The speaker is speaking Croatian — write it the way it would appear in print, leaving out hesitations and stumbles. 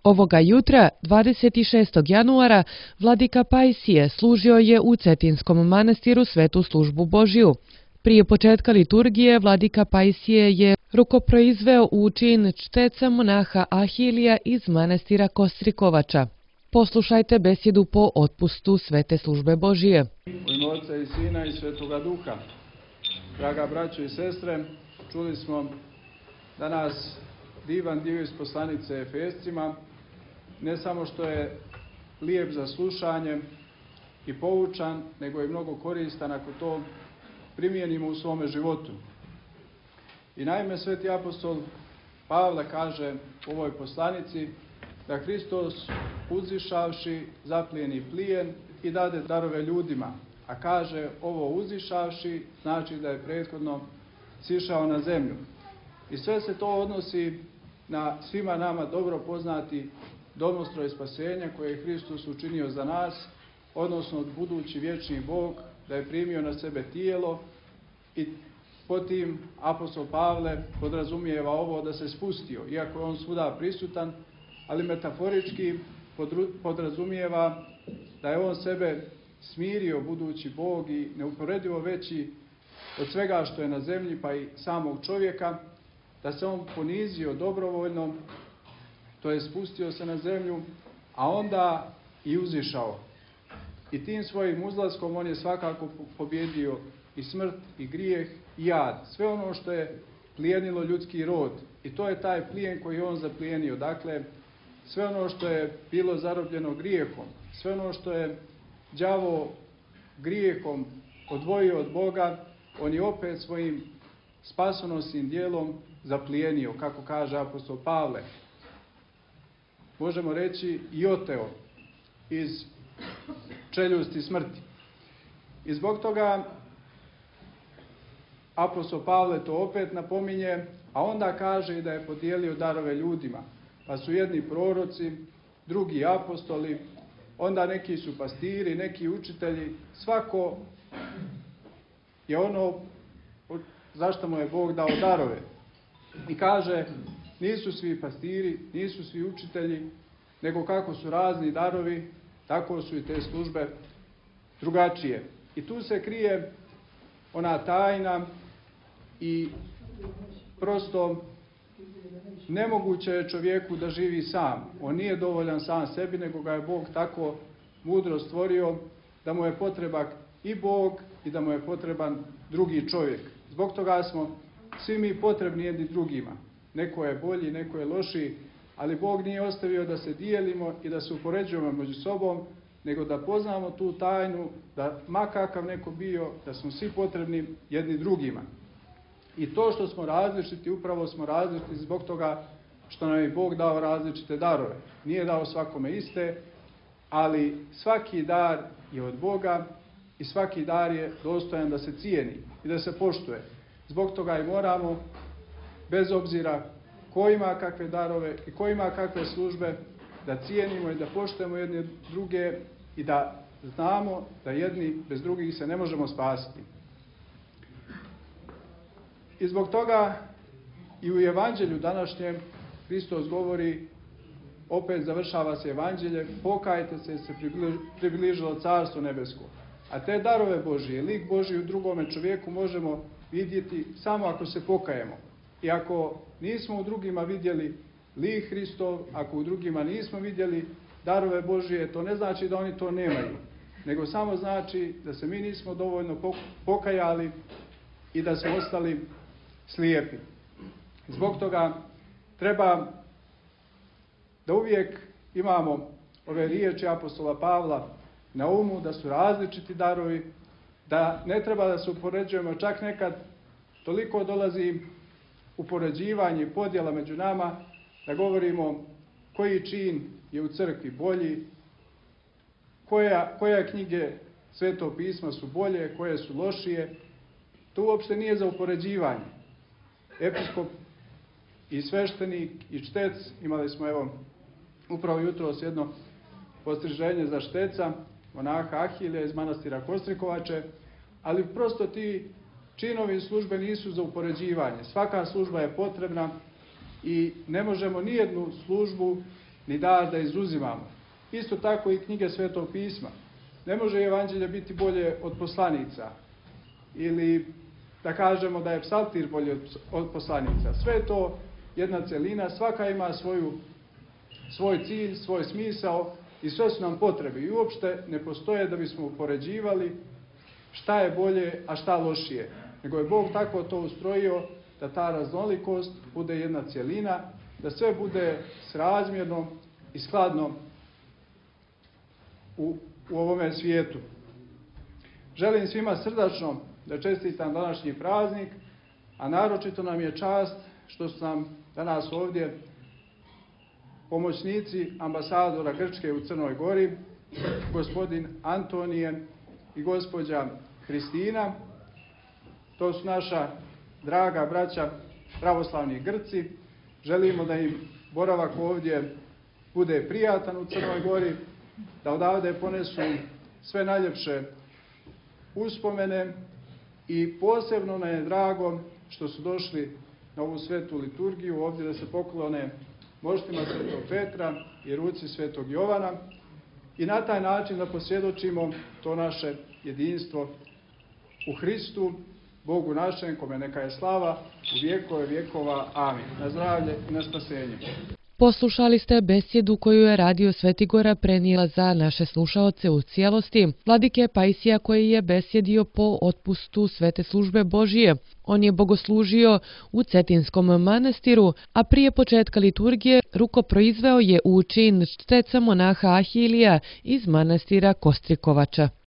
Ovoga jutra, 26. januara, vladika Pajsije služio je u Cetinskom manastiru svetu službu Božju. Prije početka liturgije vladika Pajsije je rukoproizveo u čin čteca monaha Ahilija iz manastira Kostrikovača. Poslušajte besjedu po otpustu svete službe Božije. U ime Oca i Sina i Svetoga Duha. Draga braćo i sestre, čuli smo danas divan dio iz poslanice Efescima, ne samo što je lijep za slušanje i poučan, nego je mnogo koristan ako to primijenimo u svome životu. I naime, sveti apostol Pavle kaže u ovoj poslanici da Hristos uzišavši zaplijeni plijen i dade darove ljudima. A kaže ovo uzišavši znači da je prethodno sišao na zemlju. I sve se to odnosi na svima nama dobro poznati domostroj spasenja koje je Hristos učinio za nas, odnosno budući vječni Bog, da je primio na sebe tijelo i potim apostol Pavle podrazumijeva ovo da se spustio, iako je on svuda prisutan, ali metaforički podrazumijeva da je on sebe smirio budući Bog i neuporedivo veći od svega što je na zemlji, pa i samog čovjeka, da se on ponizio dobrovoljno, to je spustio se na zemlju, a onda i uzišao. I tim svojim uzlaskom on je svakako pobjedio i smrt, i grijeh, i jad. Sve ono što je plijenilo ljudski rod. I to je taj plijen koji je on zaplijenio. Dakle, sve ono što je bilo zarobljeno grijehom, sve ono što je đavo grijehom odvojio od Boga, on je opet svojim spasonosnim dijelom zaplijenio, kako kaže apostol Pavle. Možemo reći i oteo iz čeljusti smrti. I zbog toga apostol Pavle to opet napominje, a onda kaže i da je podijelio darove ljudima. Pa su jedni proroci, drugi apostoli, onda neki su pastiri, neki učitelji. Svako je ono zašto mu je Bog dao darove. I kaže, nisu svi pastiri, nisu svi učitelji, nego kako su razni darovi, tako su i te službe drugačije. I tu se krije ona tajna i prosto nemoguće je čovjeku da živi sam. On nije dovoljan sam sebi, nego ga je Bog tako mudro stvorio da mu je potreban i Bog i da mu je potreban drugi čovjek. Zbog toga smo svi mi potrebni jedni drugima. Neko je bolji, neko je lošiji, ali Bog nije ostavio da se dijelimo i da se upoređujemo među sobom, nego da poznamo tu tajnu, da ma kakav neko bio, da smo svi potrebni jedni drugima. I to što smo različiti, upravo smo različiti zbog toga što nam je Bog dao različite darove. Nije dao svakome iste, ali svaki dar je od Boga i svaki dar je dostojan da se cijeni i da se poštuje. Zbog toga i moramo, bez obzira ko ima kakve darove i ko ima kakve službe, da cijenimo i da poštujemo jedne druge i da znamo da jedni bez drugih se ne možemo spasiti. I zbog toga i u evanđelju današnjem Hristos govori, opet završava se evanđelje, pokajte se jer se približilo carstvo nebesko. A te darove Božije, lik Božji u drugome čovjeku možemo vidjeti samo ako se pokajemo. I ako nismo u drugima vidjeli lik Hristov, ako u drugima nismo vidjeli darove Božije, to ne znači da oni to nemaju, nego samo znači da se mi nismo dovoljno pokajali i da smo ostali slijepi. Zbog toga treba da uvijek imamo ove riječi apostola Pavla na umu, da su različiti darovi, da ne treba da se upoređujemo, čak nekad toliko dolazi upoređivanje i podjela među nama, da govorimo koji čin je u crkvi bolji, koje knjige Svetog pisma su bolje, koje su lošije. To uopšte nije za upoređivanje. Episkop i sveštenik i štec, imali smo evo upravo jutros jedno postriženje za šteca, monaha Ahilija iz manastira Kostrikovače, ali prosto ti činovi službe nisu za upoređivanje. Svaka služba je potrebna i ne možemo nijednu službu ni dar da izuzimamo. Isto tako i knjige Svetog pisma. Ne može evanđelje biti bolje od poslanica ili da kažemo da je psaltir bolje od poslanica. Sve je to jedna celina, svaka ima svoj cilj, svoj smisao i sve su nam potrebe. I uopšte ne postoje da bismo upoređivali šta je bolje, a šta lošije. Nego je Bog tako to ustrojio da ta raznolikost bude jedna celina, da sve bude srazmjerno i skladno u ovome svijetu. Želim svima srdačno da čestitam današnji praznik, a naročito nam je čast što su nam danas ovdje pomoćnici ambasadora Grčke u Crnoj Gori, gospodin Antonije i gospođa Hristina. To su naša draga braća pravoslavni Grci. Želimo da im boravak ovdje bude prijatan u Crnoj Gori, da odavde ponesu sve najljepše uspomene i posebno nam je drago što su došli na ovu svetu liturgiju ovdje da se poklone moštima Svetog Petra i ruci Svetog Jovana i na taj način da posvjedočimo to naše jedinstvo u Hristu, Bogu našem, kome neka je slava u vjekove vjekova. Amin. Na zdravlje i na spasenje. Poslušali ste besjedu koju je Radio Svetigora prenijela za naše slušaoce u cijelosti vladike Pajsija koji je besjedio po otpustu Svete službe Božije. On je bogoslužio u Cetinskom manastiru, a prije početka liturgije rukoproizveo je učin šteca monaha Ahilija iz manastira Kostrikovača.